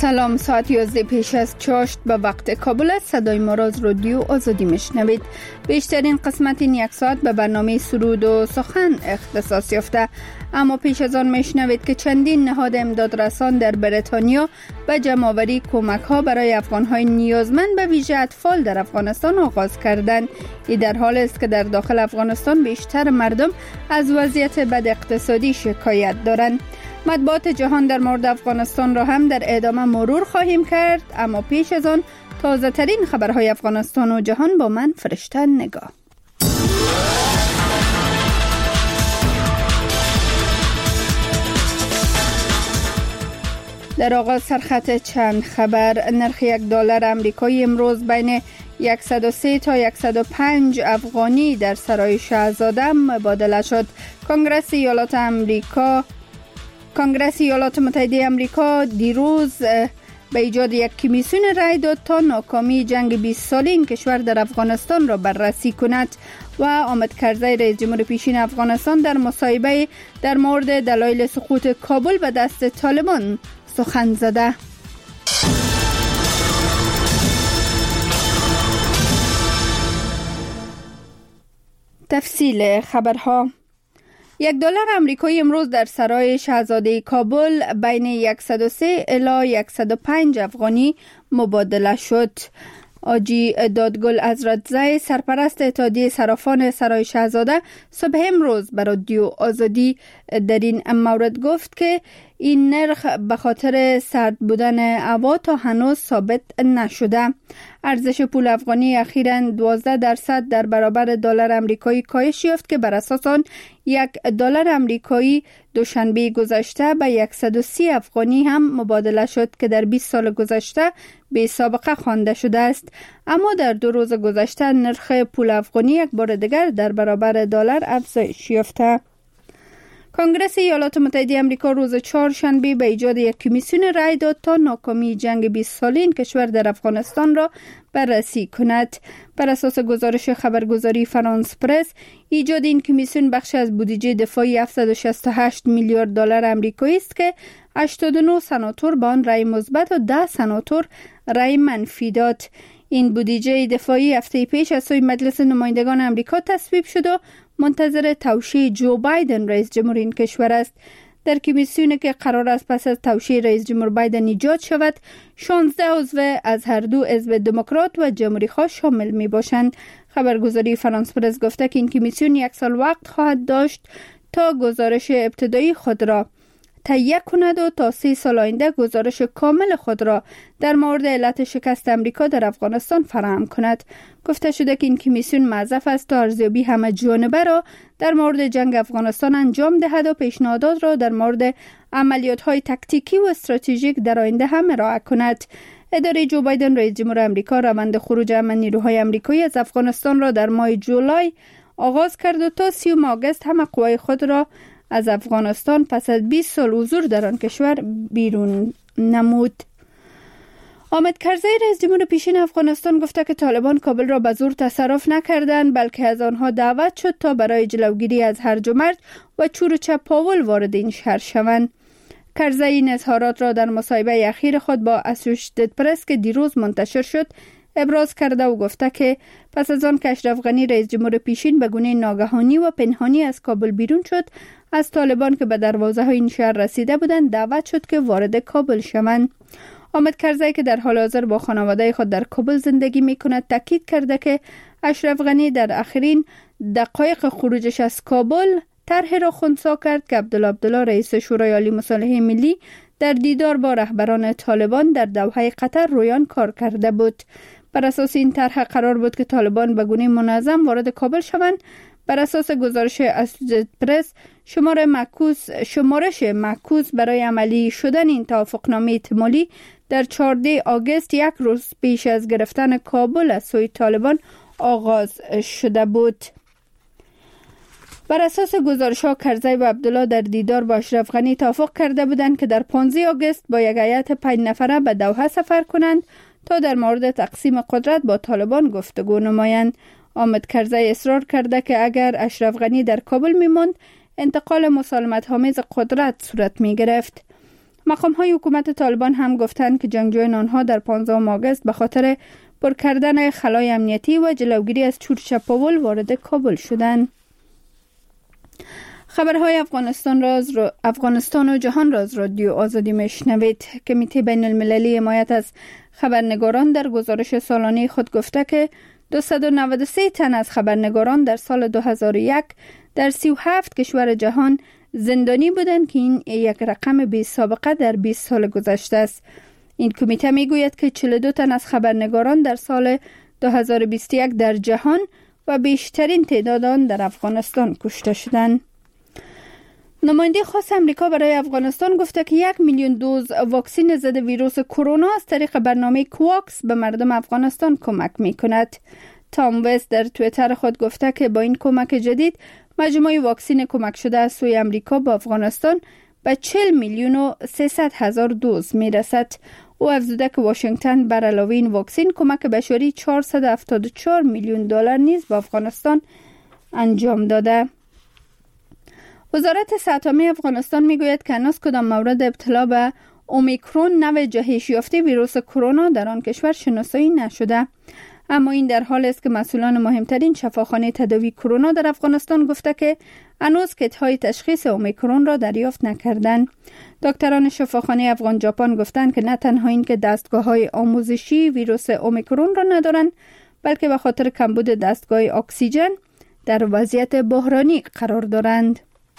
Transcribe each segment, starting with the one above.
سلام، ساعت 11 پیش از چاشت به وقت کابل است. صدای ما را از رادیو آزادی میشنوید. بیشترین قسمت این یک ساعت به برنامه سرود و سخن اختصاص یافته، اما پیش از آن میشنوید که چندین نهاد امداد رسان در بریتانیا به جمع‌آوری کمک ها برای افغان های نیازمند به ویژه اطفال در افغانستان آغاز کردند. این در حال است که در داخل افغانستان بیشتر مردم از وضعیت بد اقتصادی شکایت دارند. مطبوعات جهان در مورد افغانستان را هم در ادامه مرور خواهیم کرد، اما پیش از آن تازه ترین خبرهای افغانستان و جهان با من فرشته نگاه. در آغاز سرخط چند خبر. نرخ $1 آمریکایی امروز بین 103 تا 105 افغانی در سرای شاهزاده مبادله شد. کنگره ایالات متحده آمریکا دیروز به ایجاد یک کمیسیون رای داد تا ناکامی جنگ 20 ساله این کشور در افغانستان را بررسی کند و حامد کرزی رئیس جمهور پیشین افغانستان در مصاحبه در مورد دلایل سقوط کابل به دست طالبان سخن زده. تفصیل خبرها. $1 آمریکایی امروز در سرای شاهزاده کابل بین 103 الی 105 افغانی مبادله شد. آجی دادگل حضرتزی سرپرست اتحادیه صرافان سرای شاهزاده صبح امروز به رادیو آزادی در این مورد گفت که این نرخ به خاطر سرد بودن هوا تا هنوز ثابت نشده. ارزش پول افغانی اخیراً 12% در برابر $1 آمریکایی کاهش یافت که بر اساس آن $1 آمریکایی دوشنبه گذشته به 130 افغانی هم مبادله شد که در 20 سال گذشته بی سابقه خوانده شده است. اما در 2 روز گذشته نرخ پول افغانی یک بار دیگر در برابر $1 افزایش یافته. کنگره ایالات متحده آمریکا روز چهارشنبه به ایجاد یک کمیسیون رای داد تا ناکامی جنگ 20 ساله این کشور در افغانستان را بررسی کند. بر اساس گزارش خبرگزاری فرانس پرس، ایجاد این کمیسیون بخش از بودجه دفاعی $768 میلیارد آمریکایی است که 89 سناتور به آن رای مثبت و 10 سناتور رای منفی داد. این بودجه دفاعی هفته پیش از سوی مجلس نمایندگان آمریکا تصویب شد و منتظر توشیح جو بایدن رئیس جمهور این کشور است. در کمیسیونی که قرار است پس از توشیح رئیس جمهور بایدن ایجاد شود، 16 عضو از هر دو حزب دموکرات و جمهوری خواه شامل می باشند. خبرگزاری فرانس پرس گفته که این کمیسیون 1 سال وقت خواهد داشت تا گزارش ابتدایی خود را تهیه کند و تا 3 سال آینده گزارش کامل خود را در مورد علت شکست امریکا در افغانستان فراهم کند. گفته شده که این کمیسیون موظف است تا ارزیابی همه جانبه را در مورد جنگ افغانستان انجام دهد و پیشنهادات را در مورد عملیات‌های تاکتیکی و استراتژیک در آینده هم ارائه کند. اداره جو بایدن رئیس جمهور آمریکا روند خروج همه نیروهای آمریکایی از افغانستان را در ماه جولای آغاز کرد و تا 30 آگوست همه قوای خود را از افغانستان پس از 20 سال حضور در آن کشور بیرون نمود. حامد کرزی رئیس جمهور پیشین افغانستان گفته که طالبان کابل را به زور تصرف نکردند، بلکه از آنها دعوت شد تا برای جلوگیری از هرج و مرج و چور و چپاول وارد این شهر شوند. کرزی این اظهارات را در مصاحبه اخیر خود با اسوشیتد پرس که دیروز منتشر شد ابراز کرده و گفته که پس از آن که اشرف غنی رئیس جمهور پیشین به گونه ناگهانی و پنهانی از کابل بیرون شد، از طالبان که به دروازه های این شهر رسیده بودند دعوت شد که وارد کابل شوند. حامد کرزی که در حال حاضر با خانواده خود در کابل زندگی می کند تاکید کرده که اشرف غنی در آخرین دقایق خروجش از کابل طرحی را خنثی کرد که عبدالله رئیس شورای عالی مصالحه ملی در دیدار با رهبران طالبان در دوحه قطر رویان کار کرده بود. بر اساس این طرح قرار بود که طالبان به گونه منظم وارد کابل شوند. بر اساس گزارش اسوشیتد پرس، شمارش معکوس برای عملی شدن این توافقنامه احتمالی در 14 آگوست، 1 روز پیش از گرفتن کابل از سوی طالبان آغاز شده بود. بر اساس گزارش‌ها کرزی و عبدالله در دیدار با اشرف غنی توافق کرده بودند که در 15 آگوست با یک هیئت 5 نفره به دوحه سفر کنند تا در مورد تقسیم قدرت با طالبان گفتگو نمایند. حامد کرزی اصرار کرده که اگر اشرف غنی در کابل می‌ماند، انتقال مسالمت‌آمیز قدرت صورت می‌گرفت. مقام‌های حکومت طالبان هم گفتند که جنگجویان آنها در 15 آگوست به خاطر پر کردن خلای امنیتی و جلوگیری از چورچپاول وارد کابل شدند. خبرهای افغانستان و جهان راز رادیو آزادی میشنوید. کمیته بین المللی حمایت از خبرنگاران در گزارش سالانه خود گفته که 293 تن از خبرنگاران در سال 2001 در 37 کشور جهان زندانی بودند که این یک رقم بی سابقه در 20 سال گذشته است. این کمیته میگوید که 42 تن از خبرنگاران در سال 2021 در جهان و بیشترین تعداد آن در افغانستان کشته شدند. نماینده خاص امریکا برای افغانستان گفته که 1 میلیون دوز واکسن ضد ویروس کرونا از طریق برنامه کواکس به مردم افغانستان کمک می کند. تام وست در توییتر خود گفته که با این کمک جدید مجموع واکسن کمک شده از سوی امریکا با افغانستان به 40 میلیون و 300 هزار دوز می رسد. او افزوده که واشنگتن بر علاوه این واکسن کمک بشری 474 میلیون دلار نیز به افغانستان انجام داده. وزارت صحت عامه افغانستان میگوید که هنوز کدام مورد ابتلا به اومیکرون نوع جهش یافته ویروس کرونا در آن کشور شناسایی نشده. اما این در حال است که مسئولان مهمترین شفاخانه تداوی کرونا در افغانستان گفته که هنوز کیت‌های تشخیص اومیکرون را دریافت نکردند. دکتران شفاخانه افغان ژاپن گفتند که نه تنها این که دستگاه‌های آموزشی ویروس اومیکرون را ندارند، بلکه به خاطر کمبود دستگاه اکسیژن در وضعیت بحرانی قرار دارند.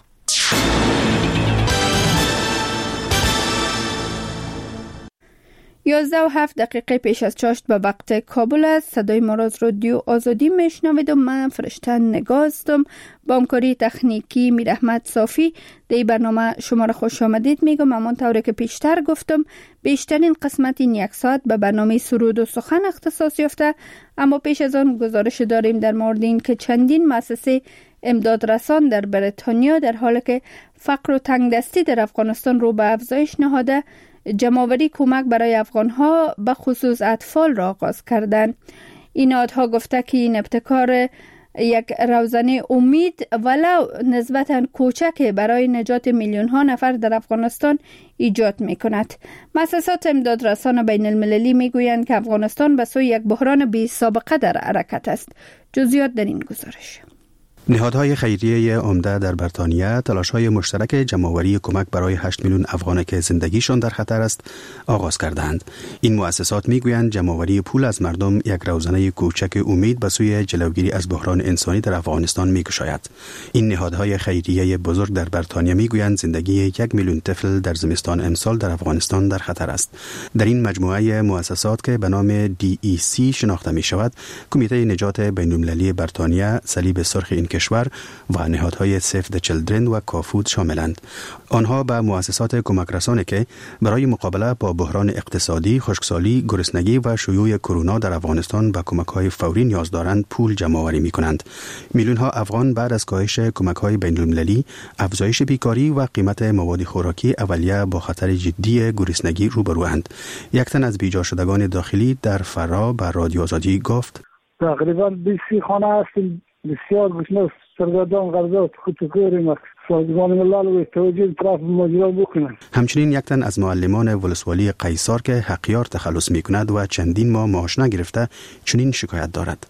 11:07 پیش از چاشت به وقت کابل است. صدای ما را از رادیو آزادی میشنوید و من فرشته نگاه هستم. با همکاری تکنیکی میرحمت صافی در برنامه شما را خوش آمدید میگم. همانطور که پیشتر گفتم بیشترین قسمت این یک ساعت به برنامه سرود و سخن اختصاص یافته، اما پیش از آن گزارش داریم در مورد این که چندین مؤسسه امدادرسان در بریتانیا در حالی که فقر و تنگدستی در افغانستان رو به افزایش نهاده جمع‌آوری کمک برای افغان‌ها به خصوص اطفال را آغاز کردند. این نهادها گفته که این ابتکار یک روزنه امید ولو نسبتاً کوچک برای نجات میلیون‌ها نفر در افغانستان ایجاد می‌کند. مؤسسات امدادرسان بین المللی می‌گویند که افغانستان به سوی یک بحران بی سابقه در حرکت است. جزئیات در این گزارش. نهادهای خیریه عمده در بریتانیا تلاش‌های مشترک جمع‌آوری کمک برای 8 میلیون افغانی که زندگیشان در خطر است آغاز کردند. این مؤسسات میگویند جمع‌آوری پول از مردم یک روزنه کوچک امید به سوی جلوگیری از بحران انسانی در افغانستان می‌گشاید. این نهادهای خیریه بزرگ در بریتانیا میگویند زندگی 1 میلیون طفل در زمستان امسال در افغانستان در خطر است. در این مجموعه مؤسسات که به نام DEC شناخته می‌شود، کمیته نجات بین‌المللی بریتانیا، صلیب سرخ این کشور و نهادهای سیف د چیلدرن و کافود شاملند. آنها به مؤسسات کمک رسانه که برای مقابله با بحران اقتصادی، خشکسالی، گرسنگی و شیوع کرونا در افغانستان به کمک‌های فوری نیاز دارند پول جمع‌آوری می‌کنند. میلیون‌ها افغان بعد از کاهش کمک‌های بین‌المللی، افزایش بیکاری و قیمت مواد خوراکی اولیه با خطر جدی گرسنگی روبروند. یک تن از بیجا شدگان داخلی در فرا به رادیو آزادی گفت: تقریبا 20 خانه هستیم، بسیار گشنه سرگردان غرضات خودکاریم. سازمان ملل و توجه طرف ماجرا بکنند. همچنین یک تن از معلمان ولسوالی قیصر که حقیار تخلص میکند و چندین ماه معاش نگرفته چنین شکایت دارد: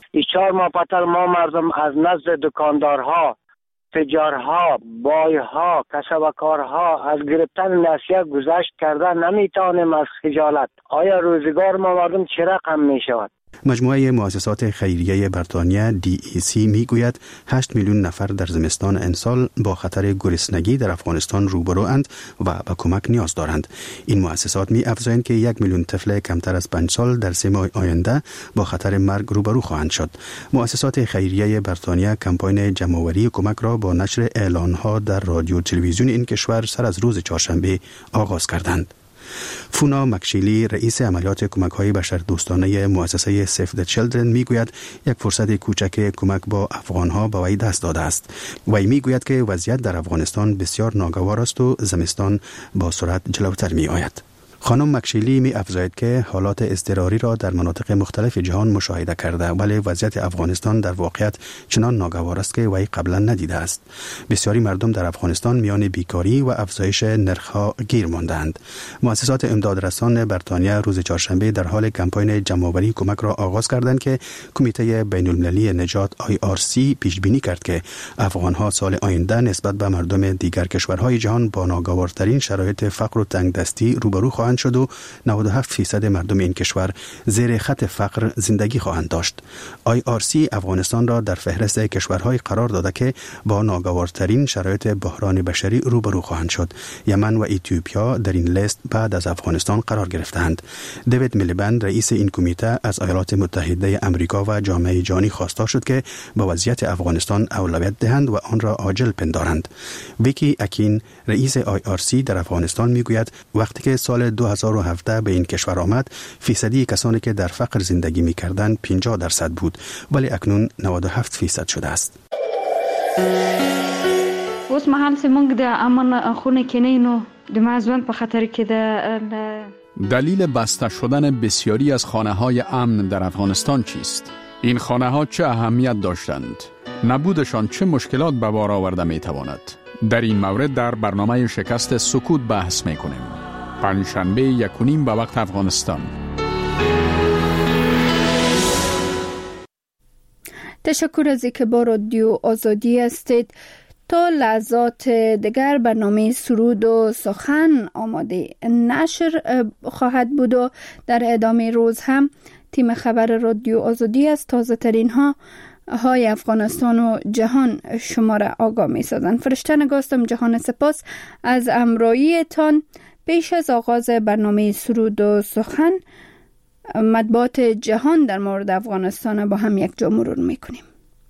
4 ماه پتر ما مردم از نزد دکاندارها، تجارها، بایها، کسبکارها از گرفتن نسیه گذشت کرده نمیتوانیم از خجالت. آیا روزگار ما مردم چه رقم میشود؟ مجموعه مؤسسات خیریه بریتانیا DEC میگوید 8 میلیون نفر در زمستان امسال با خطر گرسنگی در افغانستان روبروند و به کمک نیاز دارند. این مؤسسات می‌افزایند که 1 میلیون طفل کمتر از 5 سال در 3 ماه آینده با خطر مرگ روبرو خواهند شد. مؤسسات خیریه بریتانیا کمپاین جمع‌آوری کمک را با نشر اعلان‌ها در رادیو و تلویزیون این کشور سر از روز چهارشنبه آغاز کردند. فونا مکشیلی رئیس عملیات کمک‌های بشردوستانه مؤسسه سیف د چیلدرن میگوید یک فرصت کوچک کمک با افغان‌ها به وی دست داده است. وی میگوید که وضعیت در افغانستان بسیار ناگوار است و زمستان با سرعت جلوتر می‌آید. خانم مکشیلی می افزاید که حالات اضطراری را در مناطق مختلف جهان مشاهده کرده، ولی وضعیت افغانستان در واقعیت چنان ناگوار است که وی قبلا ندیده است. بسیاری مردم در افغانستان میان بیکاری و افزایش نرخ‌ها گیر ماندند. مؤسسات امدادرسان بریتانیا روز چهارشنبه در حال کمپاین جمع‌آوری کمک را آغاز کردند که کمیته بین‌المللی نجات IRC پیش بینی کرد که افغان‌ها سال آینده نسبت به مردم دیگر کشورهای جهان با ناگوارترین شرایط فقر و تنگدستی روبرو خواهند شد و 97% مردم این کشور زیر خط فقر زندگی خواهند داشت. IRC افغانستان را در فهرست کشورهای قرار داده که با ناگوارترین شرایط بحران بشری روبرو خواهند شد. یمن و اتیوپیا در این لیست بعد از افغانستان قرار گرفتند. دیوید میلیبند رئیس این کمیته از ایالات متحده آمریکا و جامعه جهانی خواسته شد که به وضعیت افغانستان اولویت دهند و آن را عاجل پندارند. ویکی اکین رئیس IRC در افغانستان میگوید وقتی که سال 2017 به این کشور آمد فیصدی کسانی که در فقر زندگی میکردند 50% بود، ولی اکنون 97% شده است. اوس مهال سیمونگ د امن خونه کینینو د مازوند په خطر کې د دلیل بسته شدن بسیاری از خانه‌های امن در افغانستان چیست؟ این خانه‌ها چه اهمیت داشتند؟ نبودشان چه مشکلات به بار آورده میتواند؟ در این مورد در برنامه شکست سکوت بحث میکنیم. پنجشنبه 1:30 به وقت افغانستان. تشکر از اینکه با رادیو آزادی هستید. تا لحظات دیگر برنامه سرود و سخن آماده نشر خواهد بود و در ادامه روز هم تیم خبر رادیو آزادی از تازه ترین های افغانستان و جهان شما را آگاه می سازند. فرشته نگاستم جهان سپاس از همراهی تان. پیش از آغاز برنامه سرود و سخن مطبوعات جهان در مورد افغانستان با هم یک جا مرور می کنیم.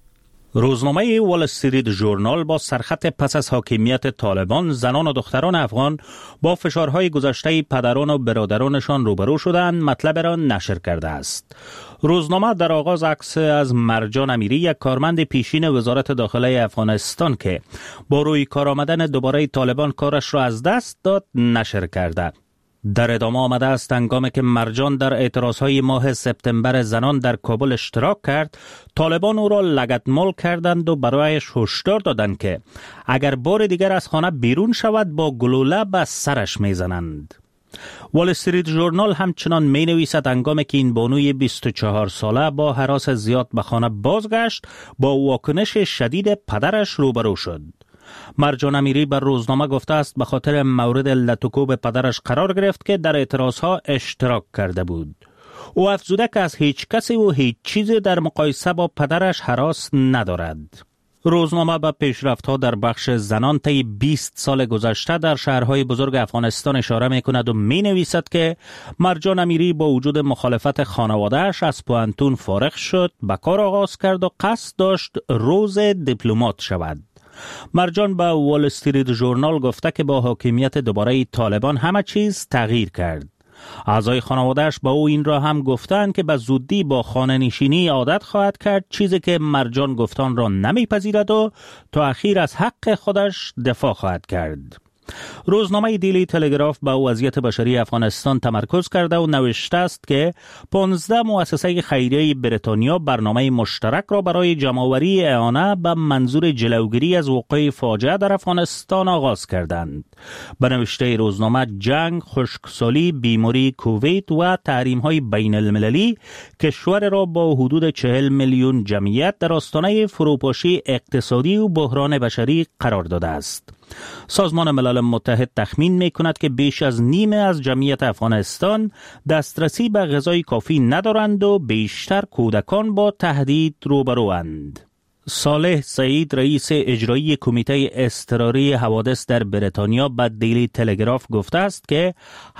روزنامه وال استریت ژورنال با سرخط پس از حاکمیت طالبان زنان و دختران افغان با فشارهای گذشته پدران و برادرانشان روبرو شدند مطلب را نشر کرده است. روزنامه در آغاز عکس از مرجان امیری، یک کارمند پیشین وزارت داخله افغانستان که با روی کار آمدن دوباره طالبان کارش را از دست داد نشر کرده. در ادامه آمده است هنگامی که مرجان در اعتراضهای ماه سپتامبر زنان در کابل اشتراک کرد، طالبان او را لگدمال کردند و برایش هشدار دادند که اگر بار دیگر از خانه بیرون شود با گلوله به سرش میزنند. وال استریت ژورنال همچنان می نویسد هنگامی که این بانوی 24 ساله با هراس زیاد به خانه بازگشت با واکنش شدید پدرش روبرو شد. مرجان امیری بر روزنامه گفته است به خاطر مورد لطکوب پدرش قرار گرفت که در اعتراضها اشتراک کرده بود. او افزوده که از هیچ کسی و هیچ چیزی در مقایسه با پدرش هراس ندارد. روزنامه به پیشرفت‌ها در بخش زنان طی 20 سال گذشته در شهرهای بزرگ افغانستان اشاره می‌کند و می‌نویسد که مرجان امیری با وجود مخالفت خانواده‌اش از پوهنتون فارغ شد، به کار آغاز کرد و قصد داشت روز دیپلمات شود. مرجان به وال استریت ژورنال گفته که با حاکمیت دوباره طالبان همه چیز تغییر کرد. اعضای خانواده‌اش با او این را هم گفتند که به زودی با خانه نشینی عادت خواهد کرد، چیزی که مرجان گفتان را نمیپذیرد و تا اخیر از حق خودش دفاع خواهد کرد. روزنامه دیلی تلگراف به وضعیت بشری افغانستان تمرکز کرده و نوشته است که 15 مؤسسه خیریه بریتانیا برنامه مشترک را برای جمع‌آوری اعانه به منظور جلوگیری از وقوع فاجعه در افغانستان آغاز کردند. به نوشته روزنامه جنگ، خشکسالی، بیماری کووید و تحریم‌های بین المللی کشور را با حدود 40 میلیون جمعیت در آستانه فروپاشی اقتصادی و بحران بشری قرار داده است. سازمان ملل متحد تخمین می‌کند که بیش از نیمه از جمعیت افغانستان دسترسی به غذای کافی ندارند و بیشتر کودکان با تهدید روبروند. صالح سعید رئیس اجرایی کمیته اضطراری حوادث در بریتانیا به دیلی تلگراف گفته است که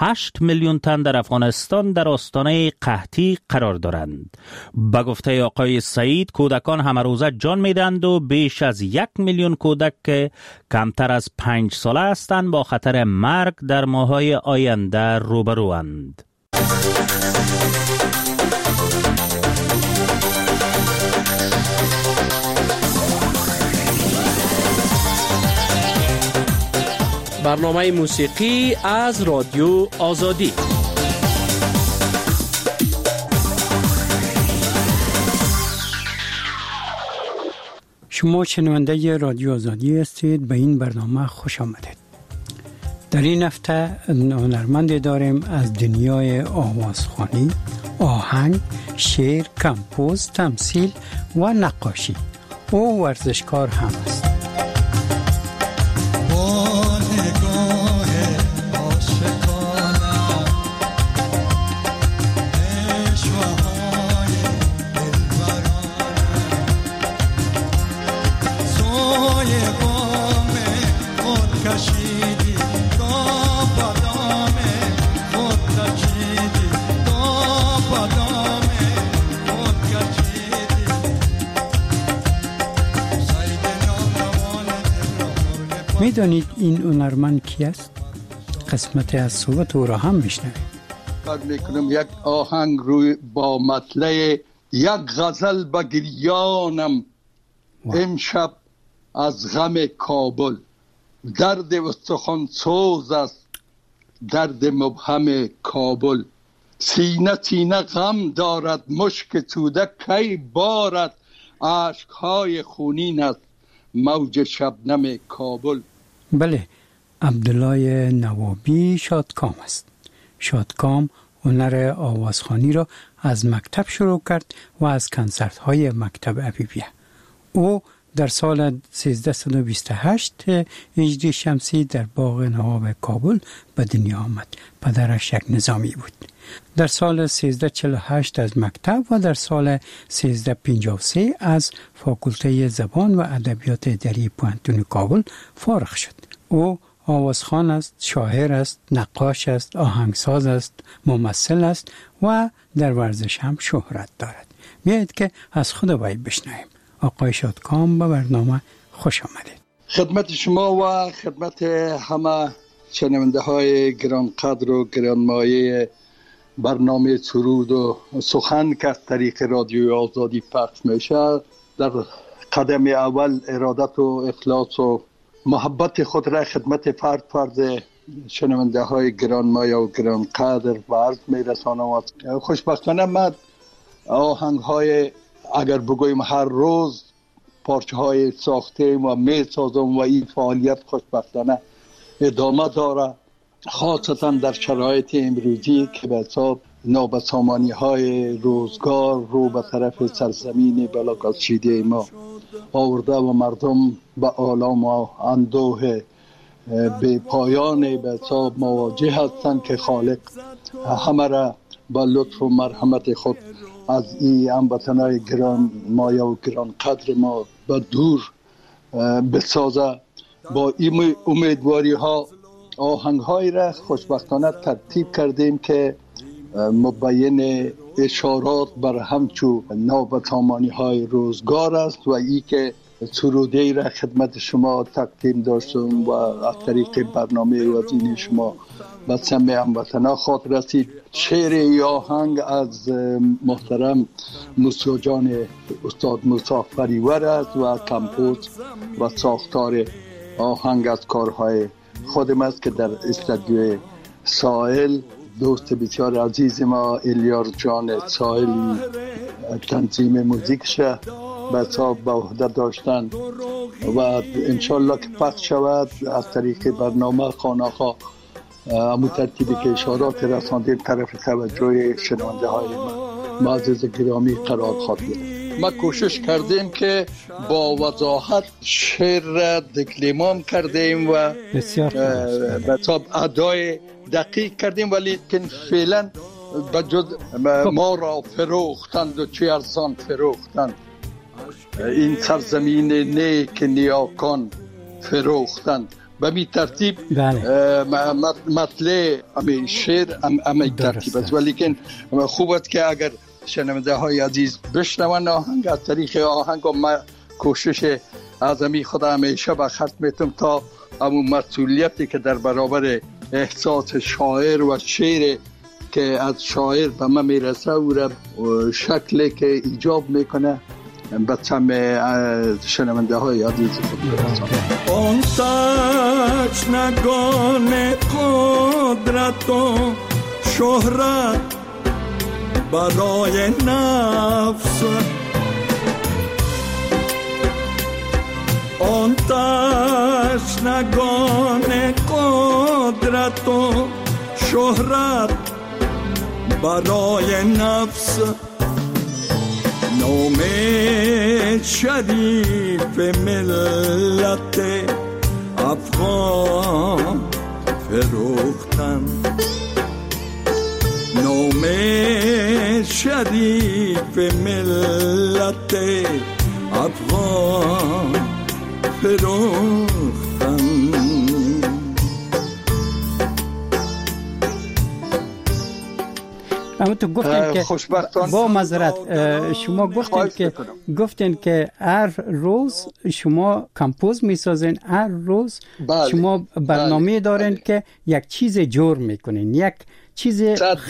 8 میلیون تن در افغانستان در آستانه قحطی قرار دارند. به گفته آقای سعید کودکان همه روزه جان میدند و بیش از 1 میلیون کودک که کمتر از 5 ساله هستند با خطر مرگ در ماه‌های آینده روبروند. برنامه موسیقی از رادیو آزادی. شما شنونده رادیو آزادی هستید. به این برنامه خوش آمدید. در این هفته هنرمندی داریم از دنیای آوازخوانی، آهنگ، شعر، کمپوز، تمثیل و نقاشی. او ورزشکار هم است. میدانید این هنرمند کی است؟ قسمت از صحبت او را هم میشنوید. فکر میکنم یک آهنگ روی با مطلع یک غزل به گریانم امشب از غم کابل، درد استخوان سوز است درد مبهم کابل، سینه سینه غم دارد مشک توده کی بارد، عشقهای خونین است موج شبنم کابل. بله، عبدالله نوابی شادکام است. شادکام هنر آوازخوانی را از مکتب شروع کرد و از کنسرت های مکتب عفیفیه. او در سال 1328 هجری شمسی در باغ نواب کابل به دنیا آمد. پدرش یک نظامی بود. در سال 1348 از مکتب و در سال 1353 از فاکولته زبان و ادبیات اداری پوهنتون کابل فارغ شد. او آوازخوان است، شاعر است، نقاش است، آهنگساز است، ممثل است و در ورزش هم شهرت دارد. بیایید که از خود وی بشنویم. آقای شادکام به برنامه خوش آمدید. خدمت شما و خدمت همه شنونده های گرانقدر و گرانمایه برنامه سرود و سخن که از طریق رادیو آزادی پخش میشه، در قدم اول ارادت و اخلاص و محبت خود را خدمت فرد شنونده های گرانمایه و گرانقدر و عرض میرسانم. خوشبختانه من آهنگ های اگر بگویم هر روز پارچه های ساخته و می سازم و این فعالیت خوشبختانه ادامه داره، خاصتا در شرایط امروزی که به حساب نابسامانی های روزگار رو به طرف سرزمین بلاکشیده ما آورده و مردم به آلام و اندوه به پایان به حساب مواجه هستند که خالق همه را با لطف و مرحمت خود از این هموطنان گران مایه و گران قدر ما به دور بسازه. با این امیدواری ها آهنگ های را خوشبختانه ترتیب کردیم که مبین اشارات بر همچو نابسامانی های روزگار است و ای که سروده را خدمت شما تقدیم داشتم و از طریق برنامه وزین شما به سمع هموطنان خاط رسید. شعر ای آهنگ از محترم موسی جان استاد موسی فریور است و کمپوز و ساختار آهنگ از کارهای خودم است که در استودیو ساحل دوست بسیار عزیز ما الیار جان ساحلی تنظیم موزیکش به حساب به عهده داشتند و انشالله که پخش شود از طریق برنامه خانه‌ها همون ترتیبی که اشارات رساندیم طرف توجه شنونده های معزز گرامی قرار خواهد بود. ما کوشش کردیم که با وضاحت شعر را دکلمام کردیم و به حساب ادای دقیق کردیم، ولی که فعلا بجز ما را فروختند و چه ارزان فروختند، این سرزمین نیک نیاکان فروختند. به می ترتیب مطلع همین شعر همین ترتیب است، ولی که خوب است که اگر شنونده های عزیز بشنون آهنگ از طریق آهنگ و من کوشش اعظمی خدا همیشه به خرج میتونم تا همون مسئولیتی که در برابر احساس شاعر و شعر که از شاعر به من میرسه او را شکلی که ایجاب میکنه به سمع شنونده های عزیز خود برسانم. آن تشنگان قدرت و شهرت برای نفس، آن تشنگان قدرت و شهرت برای نفس، نام شریف ملت افغان فروختن، نام شریف ملت افغان فروختن. اما تو گفتین که با معذرت شما گفتین که هر روز شما کمپوز میسازین، هر روز شما برنامه دارین که یک چیز جور میکنین، یک چیز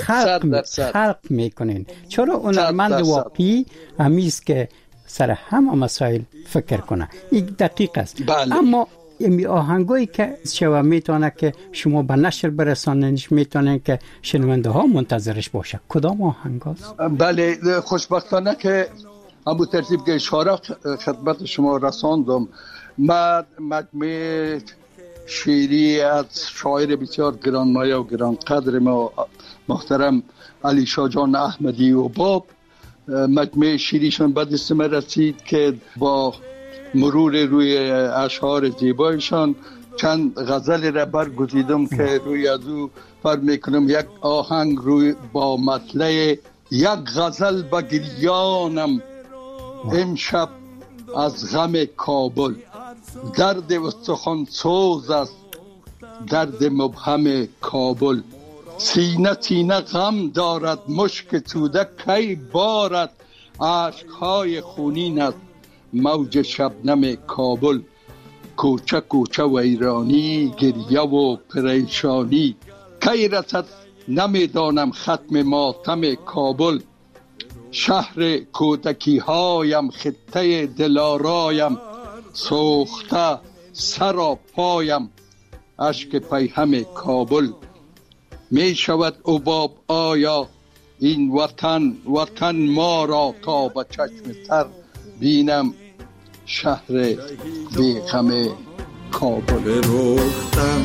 خلق میکنین. چرا هنرمند واقعی همیست که سر همه مسائل فکر کنه؟ این دقیق است. اما این آهنگایی که شما میتونه که شما به نشر برساننش، میتونه که شنونده ها منتظرش باشه، کدام آهنگ هست؟ بله، خوشبختانه که همون ترتیب که اشاره خدمت شما رساندم، من مجموعه شعری از شاعر بسیار گرانمایه و گرانقدر ما محترم علی شاه جان احمدی و باب، مجموعه شعریشان به دست من رسید که با مرور روی اشعار زیبایشان چند غزل را برگزیدم که روی از او فرض میکنم یک آهنگ روی با مطلع یک غزل به گریانم امشب از غم کابل، درد استخوان سوز است درد مبهم کابل، سینه سینه غم دارد مشک توده کی بارد، عشقهای خونین است موج شبنم کابل، کوچه کوچه ویرانی گریه و پریشانی، کی رسد نمیدانم ختم ماتم کابل، شهر کودکی هایم خطه دلارایم، سوخته سرا پایم اشک پیهم کابل، می شود عباب آیا این وطن ما را، تا به چشم سر بینم شهر بی غم کابل. فروختم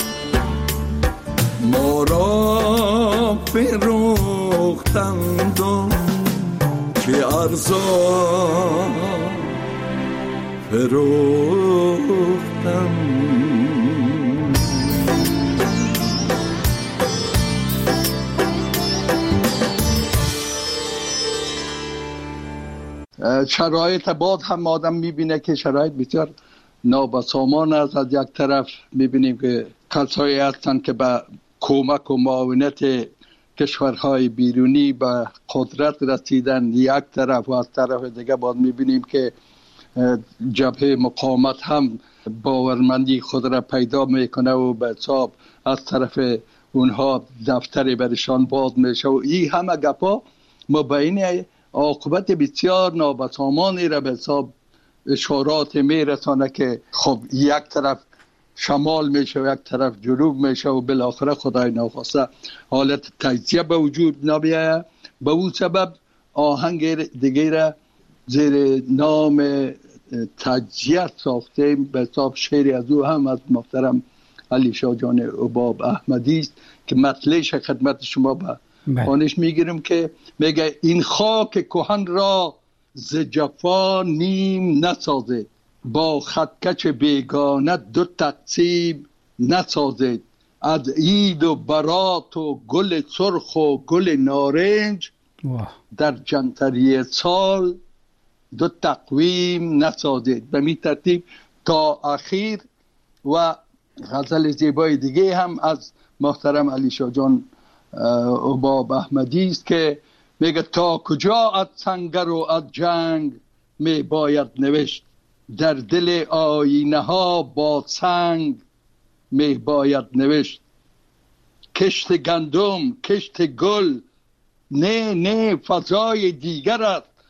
ما را فروختند و چه ارزان فروختم. شرایط بعد هم آدم میبینه که شرایط بسیار نابسامان است. از یک طرف میبینیم که کسایی هستند که به کمک و معاونت کشورهای بیرونی به قدرت رسیدن یک طرف، و از طرف دیگه باید میبینیم که جبهه مقاومت هم باورمندی خود را پیدا میکنه و به حساب از طرف اونها دفتری برشان باز میشه و این همه گپا مبین عاقبت بسیار نابسامانی را به حساب اشارات میرسانه که خب یک طرف شمال میشه و یک طرف جنوب میشه و بالاخره خدای ناخواسته حالت تجزیه به وجود نمیاد. به اون سبب آهنگ دیگه را زیر نام تجزیه ساختیم، به حساب شعری از او هم از محترم علی شاه جان عباب احمدی است که مطلعش خدمت شما به خانش میگیرم که میگه این خاک کهن را ز جفا نیم نسازید، با خطکش بیگانه دو تقسیم نسازید، از عید و برات و گل سرخ و گل نارنج در جنتری سال دو تقویم نسازید. به می ترتیب تا اخیر و غزل زیبای دیگه هم از محترم علی شاه جان عباب احمدی است که میگه تا کجا از سنگر و از جنگ می باید نوشت، در دل آینه ها با سنگ می باید نوشت، کشت گندم کشت گل نه فضای دیگر است،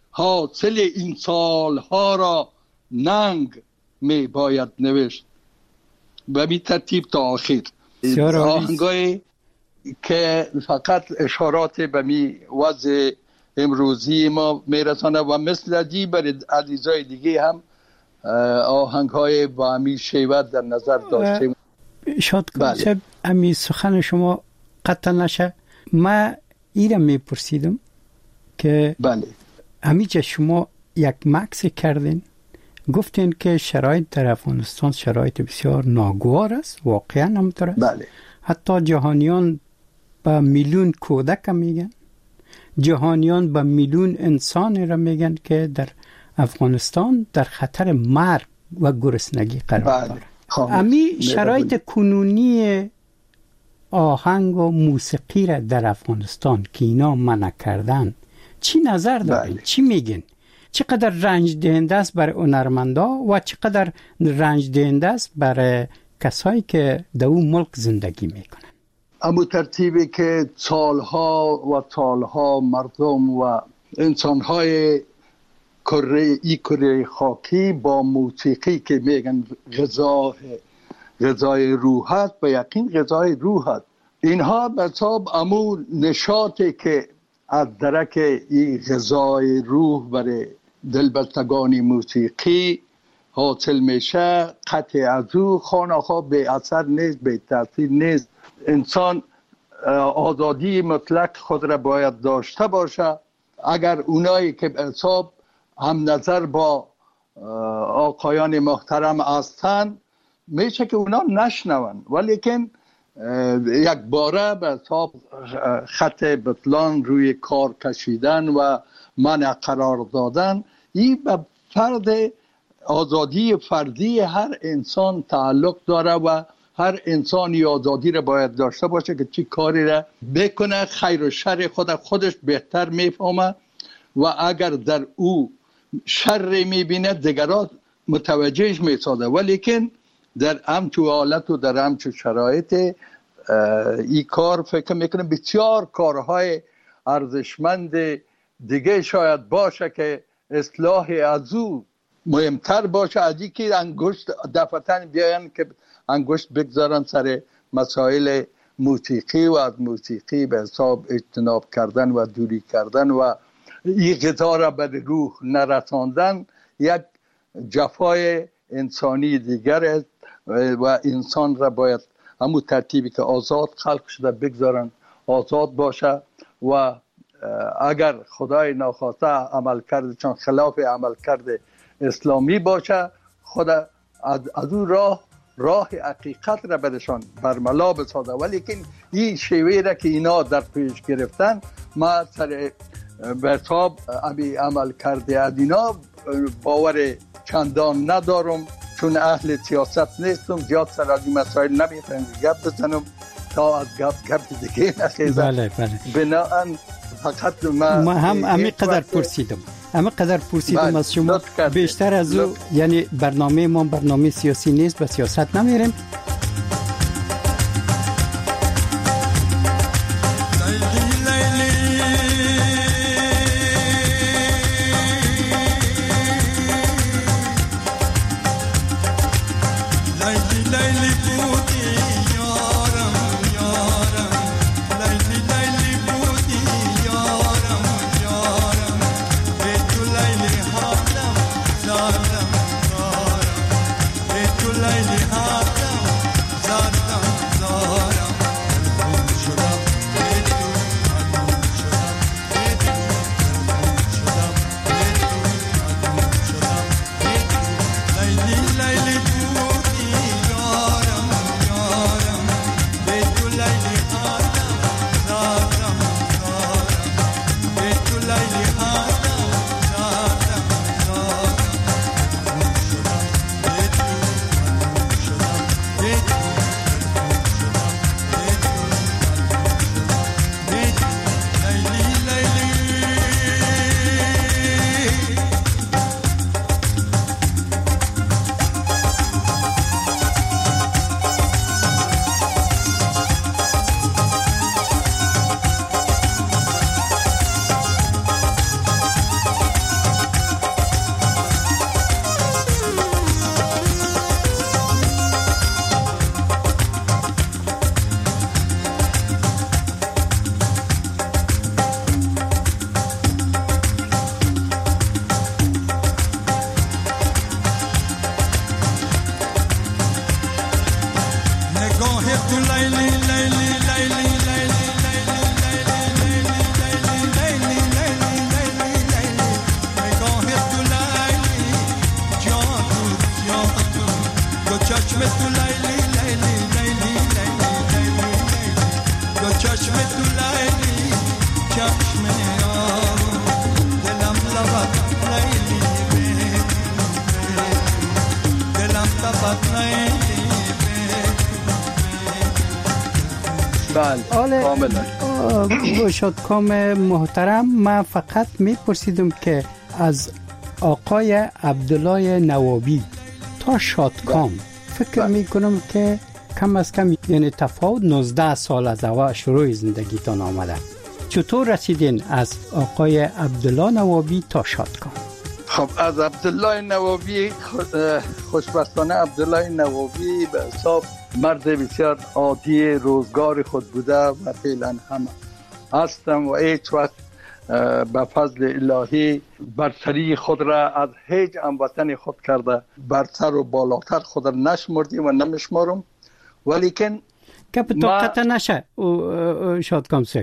حاصل این سالها را ننگ می باید نوشت و بی ترتیب تا آخر. آهنگایی که فقط اشارات به می وضع امروزی ما میرسانه و مثل ادی بر عزیزای دیگه هم آهنگ‌های با امی شیوت در نظر داشتیم. شاد کنم امی سخن شما قطع نشه. ما ایره میپرسیدم که بله همیشه شما یک مکس کردین، گفتین که شرایط در افغانستان شرایط بسیار ناگوار است، واقعا همینطوره. بله. حتی جهانیان به میلیون کودک میگن، جهانیان به میلیون انسان را میگن که در افغانستان در خطر مرگ و گرسنگی قرار داره. امی شرایط کنونی آهنگ و موسیقی را در افغانستان که اینا منع کردن چی نظر دارین؟ بله. چی میگن؟ چقدر رنج دهنده است برای هنرمندا و چقدر رنج دهنده است برای کسایی که در اون ملک زندگی میکنن؟ اما ترتیبی که سالها و سالها مردم و انسانهای کره خاکی با موسیقی که میگن غذای روح هست، به یقین غذای روح هست، اینها به حساب امو نشاطی که از درک این غذای روح برای دلبستگان موسیقی حاصل میشه، قطع از او خانه‌ها به اثر نیست، به تاثیر نیست. انسان آزادی مطلق خود را باید داشته باشه. اگر اونایی که به حساب هم نظر با آقایان محترم هستند میشه که اونا نشنون، ولیکن یک باره به حساب خط بطلان روی کار کشیدن و منع قرار دادن، این به فرد آزادی فردی هر انسان تعلق داره و هر انسانی آزادی را باید داشته باشه که چی کاری را بکنه، خیر و شر خودش بهتر میفهمه و اگر در او شر میبینه دیگران متوجهش میسازه. ولیکن در همچو حالت و در همچو شرایط این کار فکر میکنم بسیار کارهای ارزشمند دیگه شاید باشه که اصلاح از او مهمتر باشه از این که انگشت دفتن بیاین که انگشت بگذارن سر مسائل موسیقی و از موسیقی به حساب اجتناب کردن و دوری کردن و این غذا را به روح نرساندن یک جفای انسانی دیگر است و انسان را باید همون ترتیبی که آزاد خلق شده بگذارن آزاد باشه و اگر خدای ناخواسته عمل کرده چون خلاف عمل کرده اسلامی باشه خدا از اون راه حقیقت را برشان برملا بسازه. ولیکن این شیوه را که اینا در پیش گرفتن ما سر به حساب عمل کرده از اینا باور چندان ندارم، چون اهل سیاست نیستم، زیاد سر از این مسائل نمیتونم گپ بزنم تا از گپ دیگه نخیزم. بله. بناهن فقط ما هم همین قدر پرسیدم از شما. بیشتر از او یعنی برنامه ما برنامه سیاسی نیست و سیاست نمیریم. تو لیلی لیلی لیلی لیلی چشم تو لیلی لیلی لیلی لیلی دو چشم تو لیلی چشم دلم لبت لیلی دلم لبت لیلی بله کاملا. شادکام محترم، من فقط میپرسیدم که از آقای عبدالله نوابی تا شادکام فکر میکنم که کم از کم یعنی تفاوت 19 سال از اول شروع زندگیتان آمده. چطور رسیدین از آقای عبدالله نوابی تا شادکام؟ خب از عبدالله نوابی خوشبختانه عبدالله نوابی به حساب مرد بسیار عادی روزگار خود بوده و فعلا هم هستم و هیچ وقت به فضل الهی برتری خود را از هیچ هموطن خود کرده برتر و بالاتر خود را نشمردیم و نمیشمارم. ولیکن که به طاقت نشه شادکام صاحب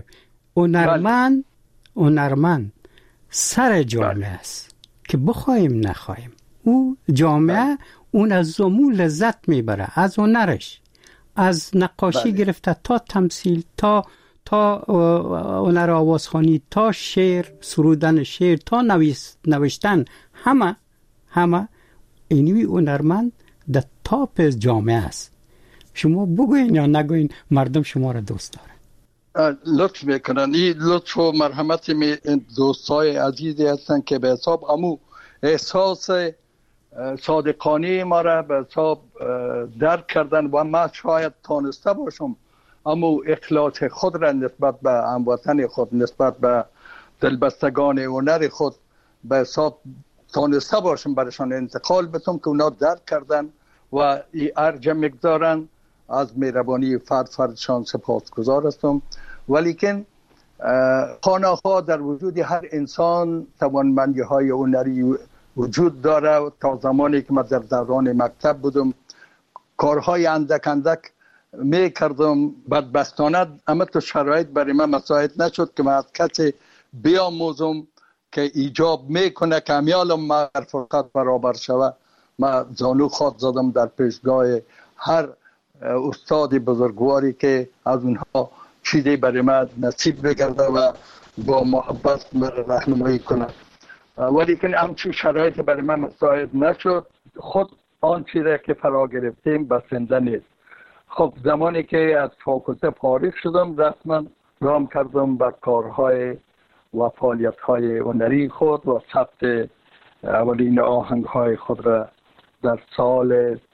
هنرمند سر جامعه است که بخوایم نخواهیم او جامعه اون از زمو لذت میبره، از هنرش، از نقاشی گرفته تا تمثیل تا هنر آوازخوانی تا شعر، سرودن شعر تا نوشتن، همه اینوی هنرمند در تاپ جامعه است. شما بگوین یا نگوین مردم شما را دوست داره. لطف میکنن. این لطف و مرحمت دوستای عزیزی هستن که به حساب امو احساس صادقانه ما را به حساب درک کردن و ما شاید تانسته باشم اما اخلاص خود را نسبت به هموطن خود، نسبت به دلبستگان هنر خود به حساب تانسته باشم برشان انتقال بتم که اونا درک کردن و ای ارجه مقدارن. از مهربانی فردشان سپاسگزار هستم. ولیکن خانه‌ها در وجود هر انسان توانمندی های هنری وجود داره. تا زمانی که من در دوران مکتب بودم کارهای اندک می کردم، بدبختانه اما تو شرایط برای من مساعد نشد که من از کسی بیاموزم که ایجاب میکنه که امیالم ما فرصت برابر شوه. من زانو خود زدم در پیشگاه هر استاد بزرگواری که از اونها چیزی برای من نصیب بگرده و با محبت راهنمایی کنه. ولیکن همچین شرایط برای من مساعد نشد. خود آن چیزی که فرا گرفتیم بسنده نیست. خب زمانی که از فاکولته فارغ شدم رسما گام کردم بر کارهای و فعالیت‌های هنری خود و ثبت اولین آهنگ‌های خود را در سال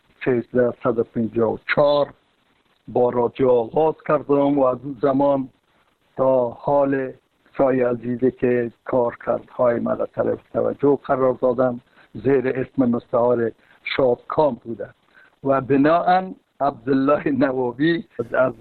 1354 با رادیو آغاز کردم و از اون زمان تا حال سای عزیزی که کارکردهای من را طرف توجه قرار دادم زیر اسم مستعار شادکام بوده و بناهن عبدالله نوابی از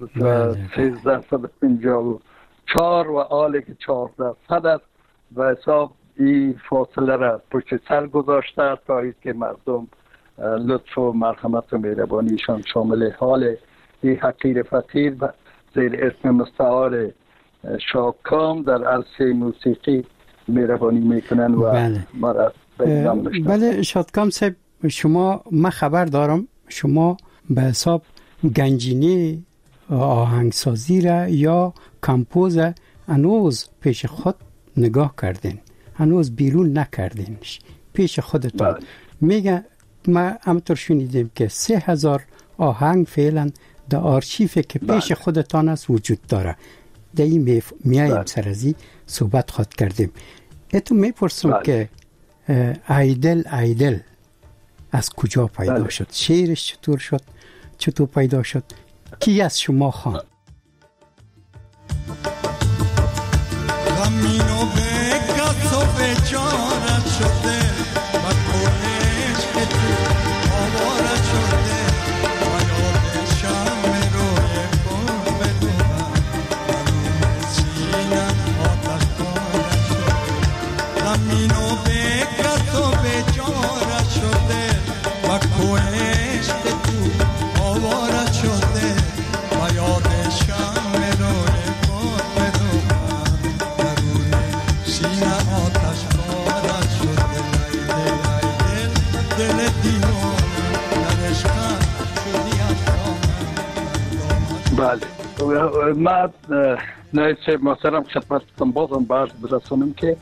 1354 و آل که 1400 است و حساب این فاصله را پشت سر گذاشته تا ایست که مردم لطف و مرحمت و مهربانیشان شامل حال این حقیر فقیر زیر اسم مستعار شادکام در عرصه موسیقی مهربانی میکنن و بله شادکام صاحب، شما من خبر دارم شما به حساب گنجینه آهنگسازی را یا کمپوز هنوز پیش خود نگاه کردین، هنوز بیرون نکردین پیش خودتان. میگه ما همطور شنیدیم که 3000 آهنگ فعلا در آرشیف که پیش خودتان است وجود داره. در این میاییم سرازی صحبت خود کردیم. اتو میپرسم که ایدل از کجا پیدا شد؟ شعرش چطور شد؟ چطور پیدا شد؟ کی از شما خواند؟ غمینو به کس و بیچاره شده و کنش که تو آواره شده و یاد شم روی کن بدونم همون سینم آتش پاره شده. غمینو به کس و بیچاره شده و کنش که تو آواره شده و بله من نایب محترم خدمتتون بازم برسونم که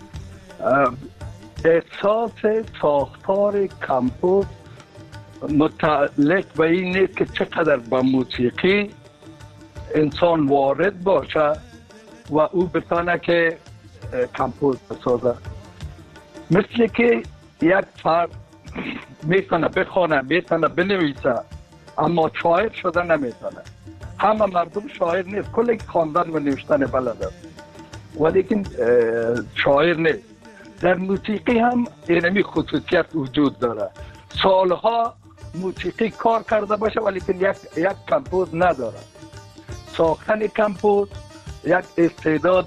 احساس ساختار کمپوست متعلق به این نیست که چقدر به موسیقی انسان وارد باشه و او بتانه که کمپوز بسازه. مثل که یک فرد میتونه بخونه، میتونه بنویسه، اما شاعر شده نمیتونه. همه مردم شاعر نیست، کلی خواندن و نوشتن بلده ولیکن شاعر نیست. در موسیقی هم اینمی خصوصیت وجود داره. سالها موسیقی کار کرده باشه ولیکن یک کمپوز نداره. ساختن کمپوز یک استعداد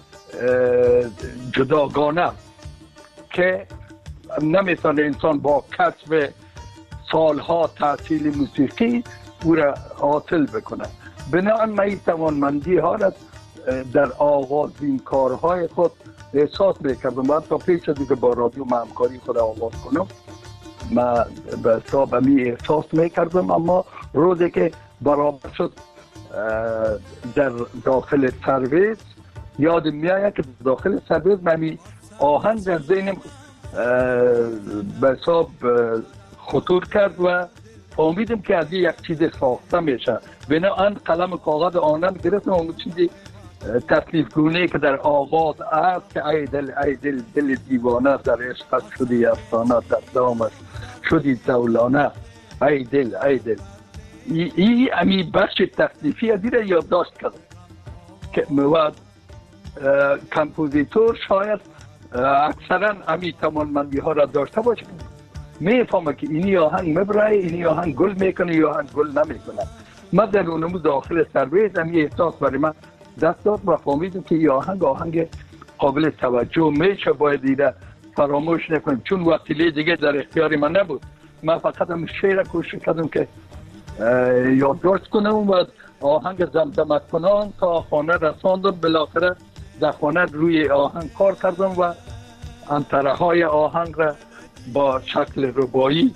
جداگانه که نمیتونه انسان با کسب سالها تحصیل موسیقی او را حاصل بکنه. بنابراین من این توانمندی ها را در آغازین کارهای خود احساس میکردم. بعد تا پیش از که با رادیو همکاری خود آغاز کنم من به حساب امی احساس میکردم، اما روزی که برابر شد در داخل سرویس یادم میآید که داخل سرویس من آهنگ در ذهنم به حساب خطور کرد و فهمیدم که از یک چیز ساخته میشه. بنابراین قلم کاغذ آنم گرفتم اون چیزی تصنیف گونه که در آغاز است که ای دل دل دیوانه در عشق شدی افسانه در دامش شدی زولانه ای دل این امی بخش تصنیفی از این یادداشت کردم که مواد کمپوزیتور شاید اکثرا امی توانمندی ها را داشته باشه، میفهمه که اینی آهنگ مبرای، اینی آهنگ گل میکنه یا آهنگ گل نمیکنه. من در اونمو داخل سرویس امی احساس برای من دست داد و فهمیدم که این آهنگ قابل توجه میشه، باید دیده فراموش نکنیم، چون وسیله دیگه در اختیار من نبود. من فقط هم شعر کوشش کردم که یادداشت کنم و آهنگ زمزمه کنان تا خانه رساندم. بالاخره در خانه روی آهنگ کار کردم و انتره های آهنگ را با شکل ربایی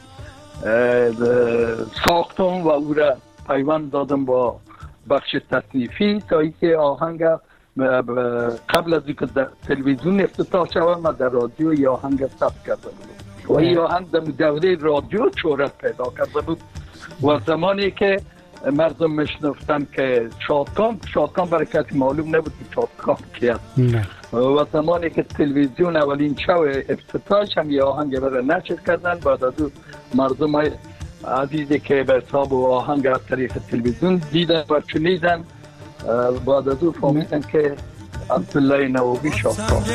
ساختم و او را پیوند دادم با بخش تصنیفی تا اینکه آهنگ قبل از اینکه در تلویزیون افتتاح شود من در رادیو یا آهنگ ثبت کرده بود و این آهنگ در دوره رادیو شهرت پیدا کرده بود و زمانی که مردم میشنفتن که شادکام برای کسی معلوم نبود که شادکام کیست و زمانی که تلویزیون اولین شو افتتاحش هم یه آهنگ برای نشر کردن، بعد از اون مردم های عزیزی که به حساب آهنگ از طریق تلویزیون دیدن و شنیدن، بعد از اون فهمیدن که عبدالله نوابی شادکام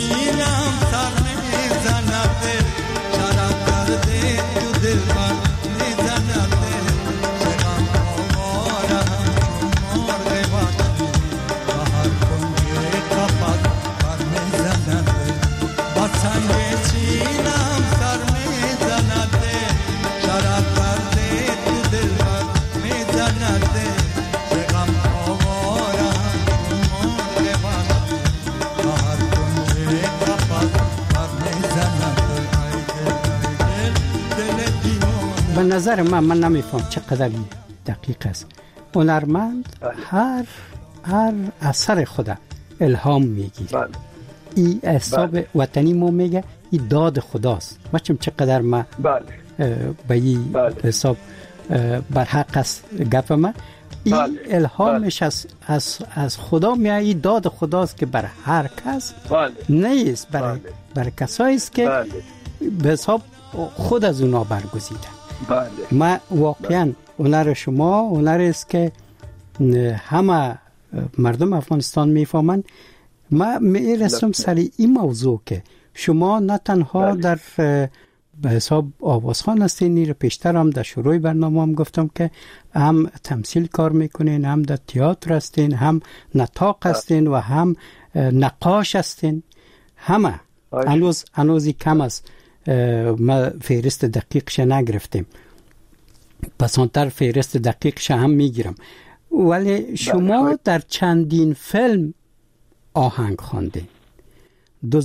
به نظر من نمیفهم چقدر دقیق است. هنرمند هر اثر خود الهام میگیره. این حساب وطنی ما میگه این داد خداست. بچم چقدر من به این حساب بر حق است گپ من. این الهامش از خدا میاد، این داد خداست که بر هر کس نیست، بر کسایی است که به حساب خود از اونا برگزیده. ما واقعا هنر شما هنر است که همه مردم افغانستان میفهمند. ما میرسم سر این موضوع که شما نه تنها در به حساب آوازخوان هستین، این پیشتر هم در شروع برنامه هم گفتم که هم تمثیل کار میکنین، هم در تئاتر هستین، هم نطاق هستین و هم نقاش هستین. همه هنوزی کم است، ما فهرست دقیقش نگرفتیم، پسانتر فهرست دقیقش هم میگیرم. ولی شما در چندین فیلم آهنگ خواندین. دو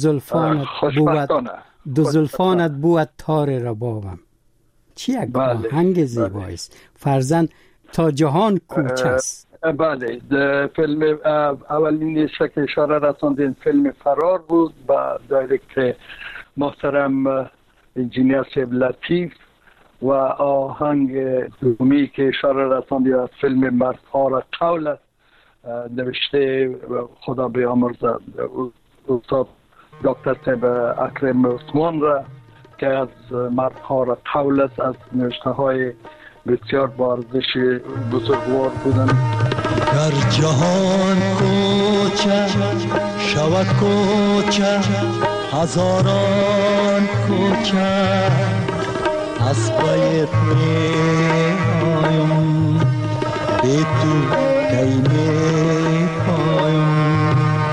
زلفانت بود تار ربابم. چی یک آهنگ زیبایی است. فرزند تا جهان کوچ است. بله، فیلم اولین شکل اشاره رساندین فیلم فرار بود با دایرکت محترم انجینیر سیب لطیف و آهنگ دومی که اشاره رساندی از فیلم مردها را قول است نوشته خدا بیامرزد استاد دکتر سیب اکرم عثمان را که از مردها را قول است، از نوشته های بسیار با ارزش بزرگوار بودن. در جهان کوچه شود کوچه هزاران کوچه از باید می آیم بی تو کی می پایم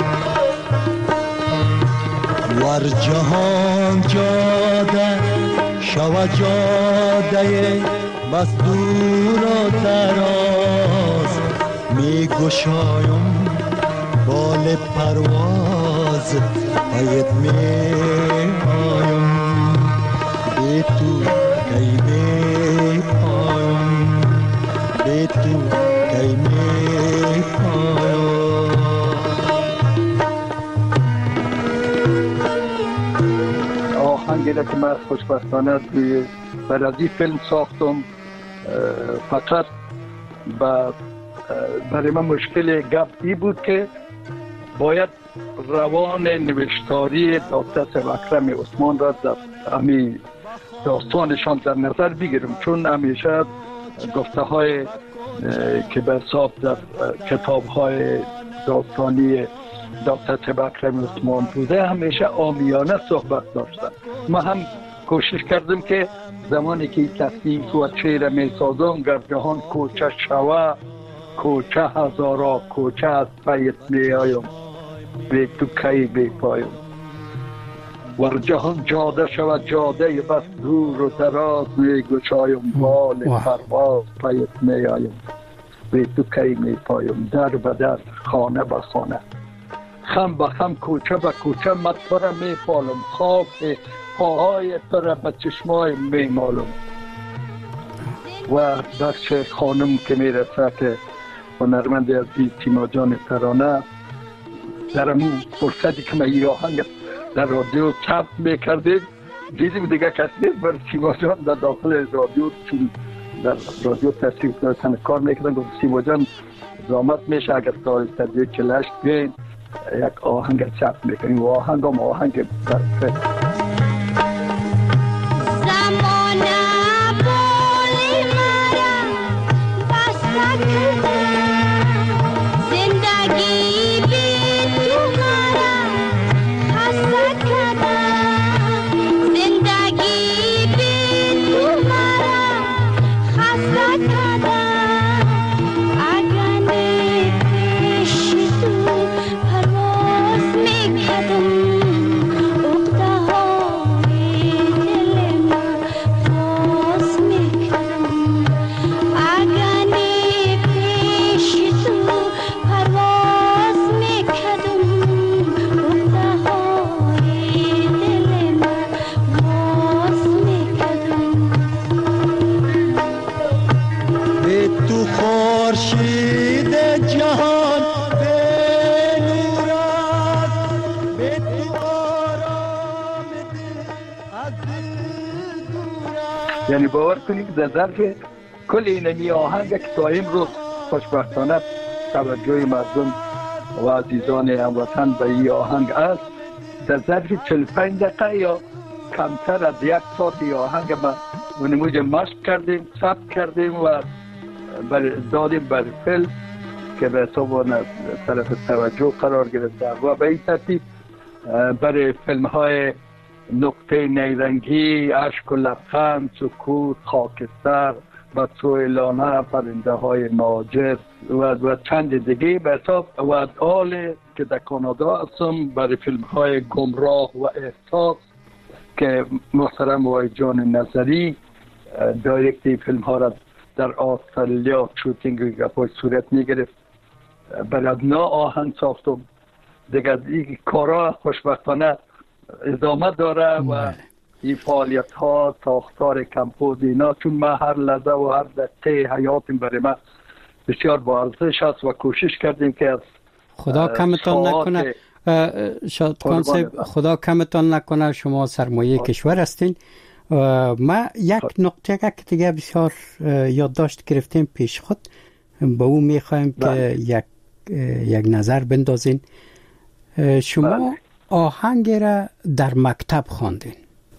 ور جهان جاده شود جاده بس دور و دراز می گشایم بال پرواز باید می آیم بی تو کی می پایم بی تو کی می پایم. آهنگی را که من خوشبختانه برای فیلم ساختم، فقط برای من مشکل گپ ای بود که باید روان نوشتاری دکتر سیب اکرم عثمان را در همین داستانشان در نظر بگیرم، چون همیشه گفته های که به حساب در کتاب های داستانی دکتر سیب اکرم عثمان بوده همیشه عامیانه صحبت داشتن. ما هم کوشش کردیم که زمانی که تصنیف و چهره می سازم در جهان کوچه شوه کوچه هزارا کوچه از پیت می آیم به تو کی بی پایم ور جهان جاده شود جاده بس دور و دراز می گشایم بال پرواز پیت می آیم به تو کی می پایم در به در خانه به خانه خم به خم کوچه به کوچه مطبره می پالم خاک پاهای پر به چشمای می مالم و بخش خانم که می رسه که هنرمند عزیز تیما جان ترانه در امون فرصتی که من یه آهنگ در رادیو ثبت میکردیم دیدیم دیگه کسی نیست بر تیما جان در داخل رادیو، چون در رادیو تشریف داشتن کار میکردن. گفت تیما جان زحمت میشه اگر تا استودیو 48 بیاین یک آهنگ ثبت میکنیم و آهنگ برفت یعنی باور کنید در ظرف کل اینمی آهنگ که تا امروز خوشبختانه توجه مردم و عزیزان هموطن به این آهنگ است، در ظرف 45 دقیقه یا کمتر از یک ساعت این آهنگ ما ونموج مشق کردیم، ثبت کردیم و دادیم بر فیلم که به حساب طرف توجه قرار گرفته و به این ترتیب برای فیلم های نقطه نیرنگی، اشک و لبخند، سکوت، خاکستر و سویلانه، پرنده های مهاجر و چند دیگه به حساب و آل که در کانادا هستم برای فیلم های گمراه و احساس که محترم وای جان نظری دایرکتی فیلم ها را در استرالیا شوتینگ گپای صورت می گرفت. برای ادنا آهنگ ساختم دیگه. این کارا خوشبختانه ادامه داره و این فعالیت ها ساختار کمپوز اینا، چون من هر لحظه و هر دقیقه حیاتیم برای من بسیار با ارزش است و کوشش کردیم که از خدا کمتان نکنه شادکان صاحب، خدا کمتان نکنه، شما سرمایه کشور هستین. ما یک نقطه که دیگه بسیار یادداشت گرفتیم پیش خود، با او میخوایم که یک نظر بندازین. شما آهنگ را در مکتب خواندین،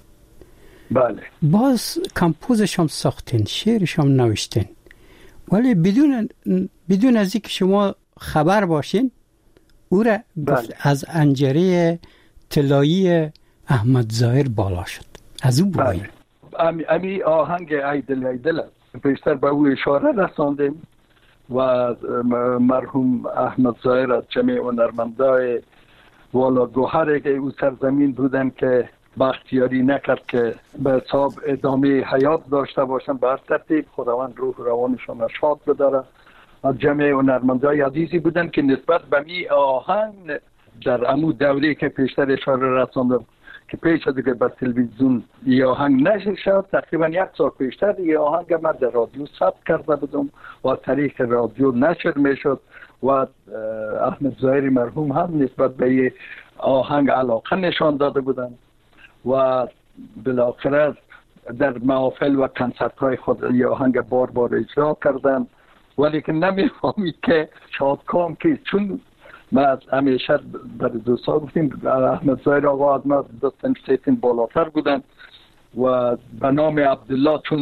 بله، باز کمپوزش هم ساختین، شعرش هم نوشتین، ولی بدون از اینکه شما خبر باشین او را از انجره طلایی احمد ظاهر بالا شد. از او بگوییم. امی آهنگ ایدل پیشتر به او اشاره رساندیم و مرحوم احمد ظاهر از جمعی هنرمندای والا گوهر که او سرزمین بودن که بختیاری نکرد که به حساب ادامه حیات داشته باشن، به هر ترتیب خداوند روح روانشان را شاد بداره. از جمعی هنرمندای عزیزی بودن که نسبت به می آهنگ در امو دوره که پیشتر اشاره رساندم که پیش از که به تلویزیون ای آهنگ نشر شد، تقریبا 1 سال پیشتر ای آهنگ من در رادیو ثبت کرده بودم و طریق رادیو نشر میشد و احمد ظاهری مرحوم هم نسبت به ای آهنگ علاقه نشان داده بودن و بالاخره در محافل و کنسرت های خود ای آهنگ بار بار اجرا کردن. ولی که نمیفهمید که شادکام که چون ما همیشه برای دوستان گفتیم احمد ظاهر آقا از ما دستن سیتین بالاتر بودن و به نام عبدالله، چون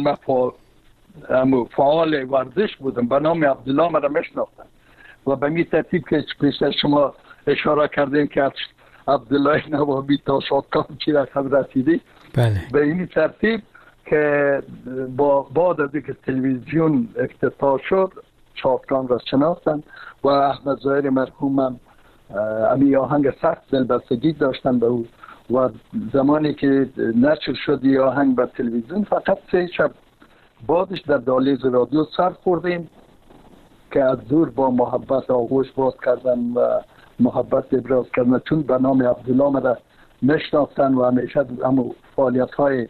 ما فعال ورزش بودم، به نام عبدالله مرا میشناختن و به می ترتیب که پیشتر شما اشاره کردیم که عبدالله نوابی تا شادکام چی رقم رسیدی، بله. به این ترتیب که بعد از اینکه تلویزیون افتتاح شد شادکام را شناختن و احمد ظاهر مرحومم امی آهنگ سخت دلبستگی داشتن به او و زمانی که نشر شد ای آهنگ به تلویزیون فقط 3 شب بعدش در دهلیز رادیو سر خوردیم که از دور با محبت آغوش باز کردن و محبت ابراز کردن، چون به نام عبدالله مرا نشناختن و همیشه همون فعالیت های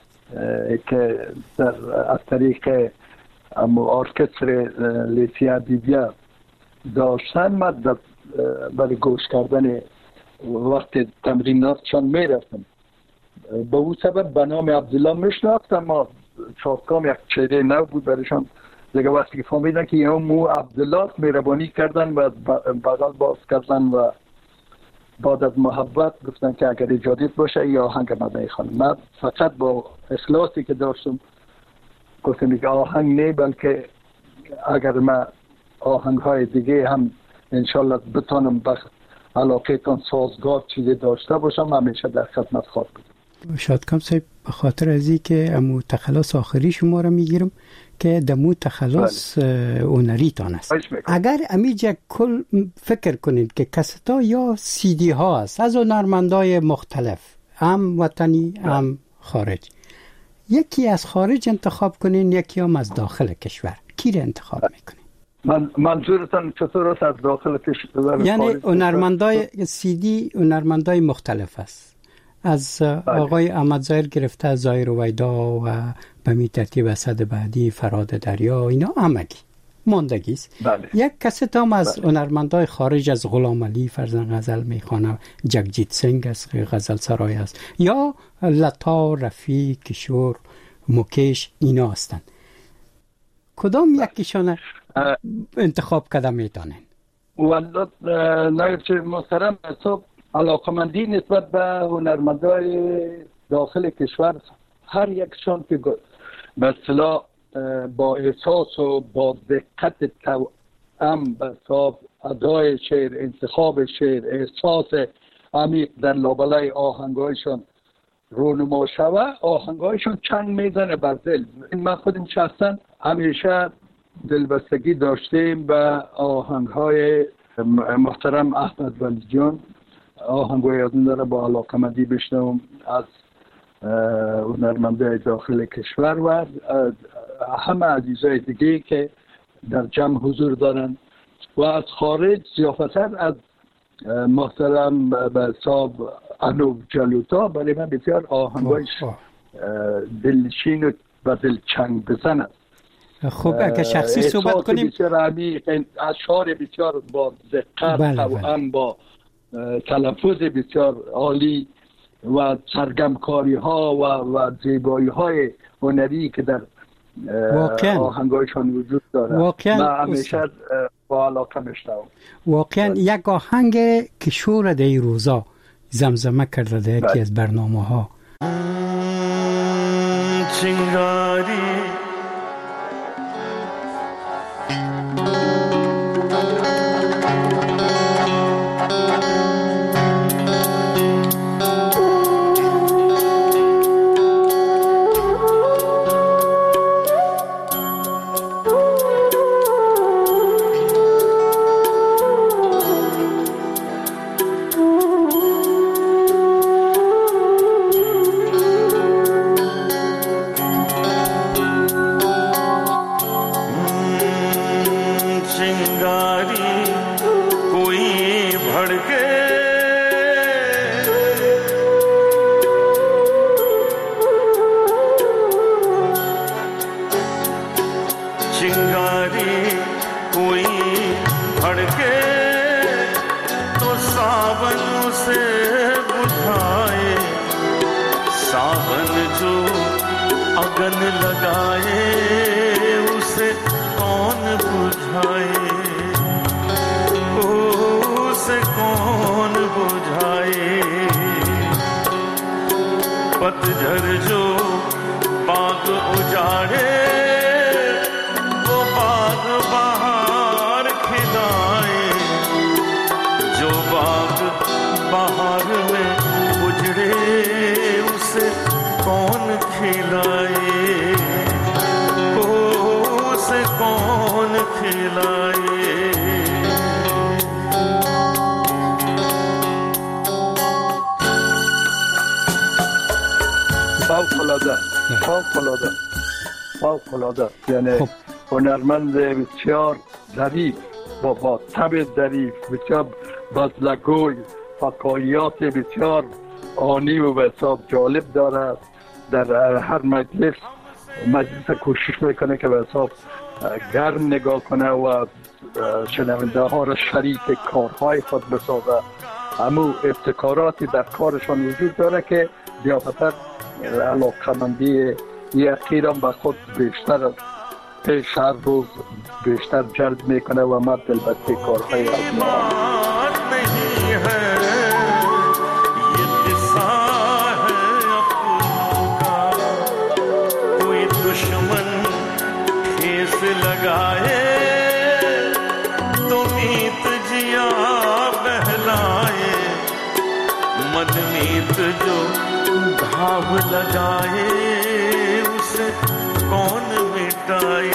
که از طریق ارکستر لیسی ادیبیه داشتن ما برای گوش کردن وقت تمریناتشان میرفتم. با او سبب به نام عبدالله میشناختم. ما شادکام یک چهره نو بود برایشان دیگه. وقتی که فهمیدن که یه مو عبدالله مهربانی کردن و بغل باز کردن و بعد از محبت گفتن که اگر اجازت باشه یا آهنگ ما میخوانم. من فقط با اخلاصی که داشتم گفتم که آهنگ نه، بلکه اگر من آهنگ های دیگه هم انشالله بتانم به علاقه تان سازگار چیزی داشته باشم همیشه در خدمت خواهد بودم. شادکام صاحب به خاطر از این که امو تخلص آخری شما را میگیرم که دمو تخلص هنری تان است. اگر امیجا کل فکر کنید که کستا یا سی دی ها است از هنرمندای مختلف، هم وطنی هم خارج، یکی از خارج انتخاب کنین یکی هم از داخل کشور، کی را انتخاب میکنین؟ منظورتان چطور است از داخل کشور؟ یعنی هنرمندای سی دی هنرمندای مختلف است، از آقای احمد ظاهر گرفته از ظاهر رویدا و به می ترتیب اسد بعدی، فراد دریا، اینا همگی ماندگی است. بله. یک کست هم از هنرمندای خارج از غلام علی فرزند غزل میخوانه، جگجیت سنگ است غزل سرای است، یا لتا، رفی، کشور، مکیش، اینا هستند. کدام یکیشان انتخاب کرده میتونن؟ والله نایب محترم حساب علاقمندی نسبت به هنرمندای داخل کشور هر یکشان که به اصطلاح با احساس و با دقت توأم به حساب ادای شعر، انتخاب شعر، احساس عمیق در لابلای آهنگایشان رونما شوه، آهنگایشان چنگ میزنه بر دل. من خودم شخصا همیشه دلبستگی داشتیم به آهنگهای محترم احمد ولی جان، آهنگای از اون داره با علاقمندی بشنوم از هنرمندای داخل کشور و همه عزیزای دیگه که در جمع حضور دارن و از خارج زیافتر از محترم به حساب انو جلوتا. برای من بسیار آهنگایش دلشین و دلچنگ بزن است خب اگه شخصی صحبت کنیم، بسیار عمیق، اشعار بسیار با دقت و با تلفظ بسیار عالی و سرگرمکاری ها و زیبایی های هنری که در آهنگایشان وجود داره. واقعا همیشه با علاقه میشنوم. واقعا یک آهنگ که شور در این روزا زمزمه کرده در یکی از برنامه ها. چنگاری पतझर जो बाग उजाड़े वो बाग बहार खिलाए, जो बाग बहार में उजड़े उसे कौन खिलाए, उसे कौन खिलाए। فوق‌العاده یعنی هنرمند بسیار ظریف با طبع ظریف، بسیار بزلگوی، فکاهیات بسیار آنی و به حساب جالب داره. در هر مجلس کوشش میکنه که به حساب گرم نگاه کنه و شنونده ها را شریک کارهای خود بسازه. همون ابتکاراتی در کارشان وجود داره که زیادتر علاقه‌مندی یقینم به خود بیشتر پیش هر روز بیشتر جلب میکنه و مرد البته کارهای लगाए तो मीत जिया बहलाए, मन मीत जो घाव लगाए उसे कौन मिटाए।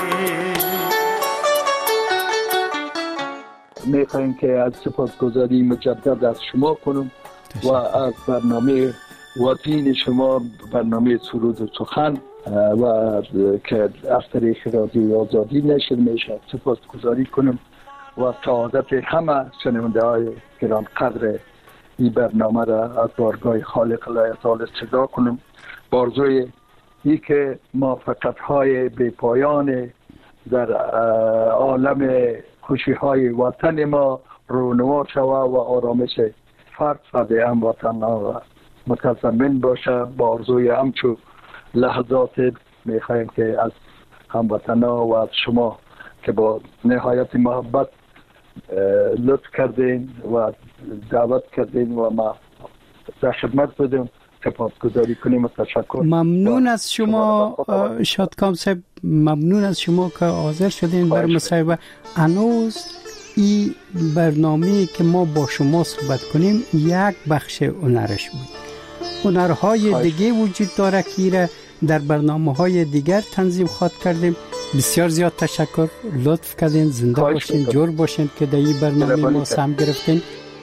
میخوایم که از سپاسگزاری مجدد از شما کنم و از برنامه وطین شما، برنامه سرود و سخن و که از طریق رادیو آزادی نشر میشه سپاسگزاری کنم و سعادت همه شنونده های گران قدر این برنامه را از بارگاه خالق لایتال صدا کنم. بارزوی ای که موفقیت های بی پایان در عالم خوشی های وطن ما رونما شوه و آرامش فرد هم وطن و متضمن باشه. بارزوی همچو لحظات میخوایم که از هموطنا و از شما که با نهایت محبت لطف کردین و دعوت کردین و ما در خدمت بودیم سپاسگزاری کنیم و تشکر. ممنون از شما شادکام صاحب، ممنون از شما که حاضر شدین بر مصاحبه. هنوز این برنامه که ما با شما صحبت کنیم یک بخش هنرش بود. هنرهای دیگه وجود داره که در برنامه‌های دیگر تنظیم خواد کردیم. بسیار زیاد تشکر، لطف کردین، زنده باشین، جور باشین که در این برنامه ما سهم گرفتین.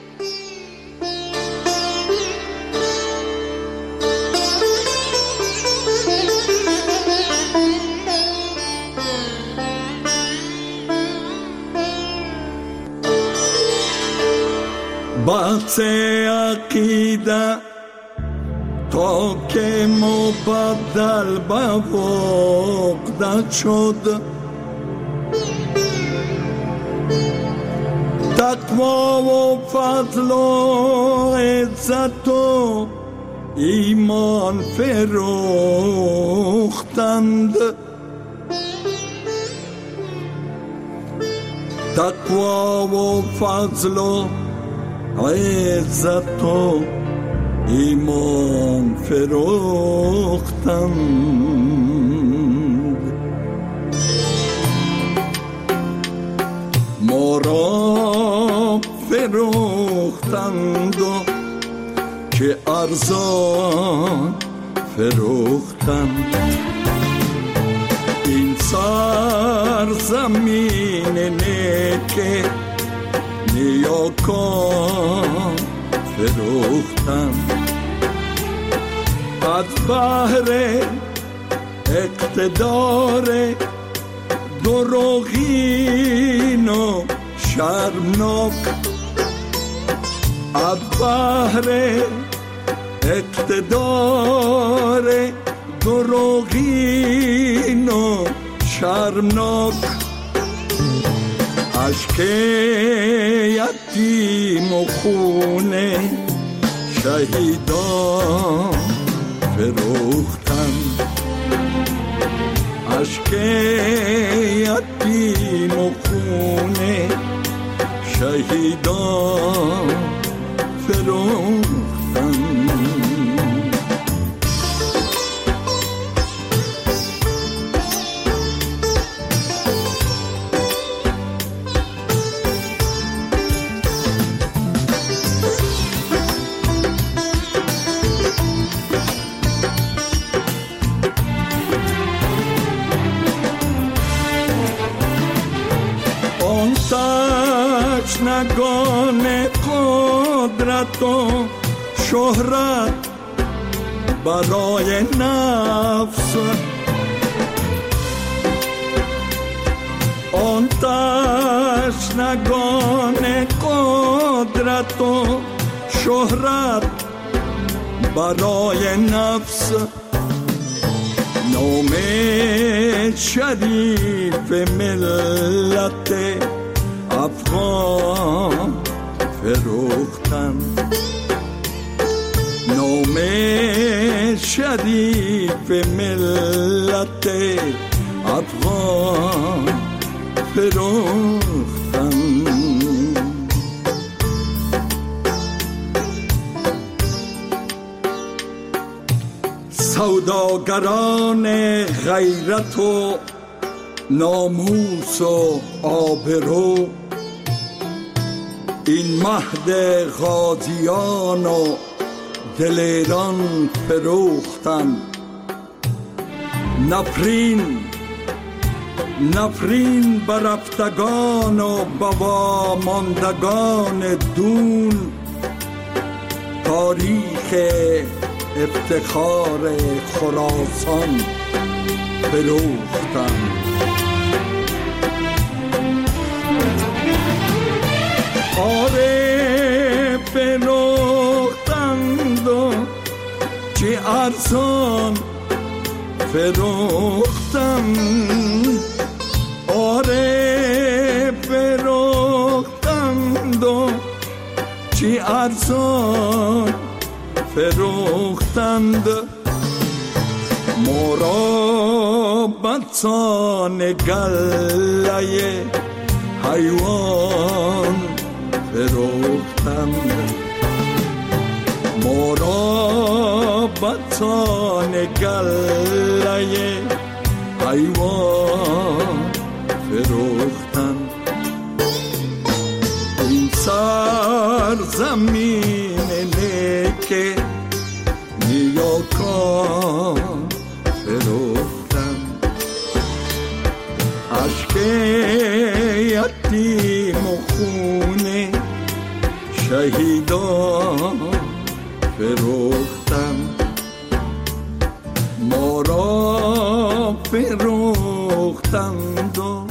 بحث عقیده تا که مبدل به وقت شد، تقوا و فضل و عزت و ایمان فروختند، تقوا و فضل و عزت و ایمان فروختند. ما را فروختند و که ارزان فروختند. این سرزمین نیک نیاکان فروختند. از بحر اقتدار دروغین و شرمناک، از بحر اقتدار دروغین و شرمناک، اشک یتیم و خون شهیدان فروختند. اشک یتیم و خون شهیدان فروختند. تشنگان قدرت و شهرت برای نفس، آن تشنگان قدرت و شهرت برای نفس، نام شریف ملت افغان فروختند. نام شریف ملت افغان فروختند. سوداگران غیرت و ناموس و آبرو، این مهد غازیان و دلیران فروختند. نفرین برفتگان و بواماندگان دون، تاریخ افتخار خراسان فروختند. آره فروختند و چه ارزان فروختند. آره فروختند و چه ارزان فروختند. ما را بسان گله حیوان فروختند. ما را بسان گله حیوان فروختند. این سرزمین نیک نیاکان فروختند. اشک یتیم و خون شهیدان فروختند. ما را فروختند و